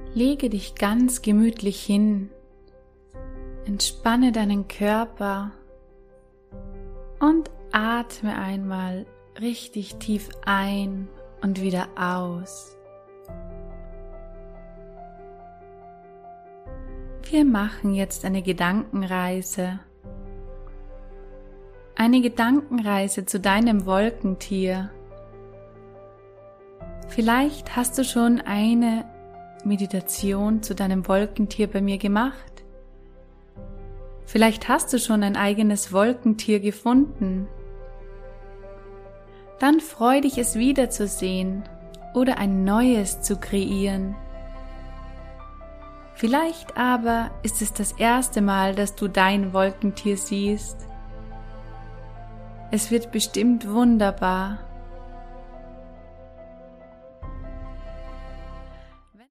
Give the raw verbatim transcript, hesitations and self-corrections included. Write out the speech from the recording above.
Lege dich ganz gemütlich hin, entspanne deinen Körper und atme einmal richtig tief ein und wieder aus. Wir machen jetzt eine Gedankenreise. Eine Gedankenreise zu deinem Wolkentier. Vielleicht hast du schon eine Meditation zu deinem Wolkentier bei mir gemacht. Vielleicht hast du schon ein eigenes Wolkentier gefunden. Dann freu dich, es wiederzusehen oder ein neues zu kreieren. Vielleicht aber ist es das erste Mal, dass du dein Wolkentier siehst. Es wird bestimmt wunderbar.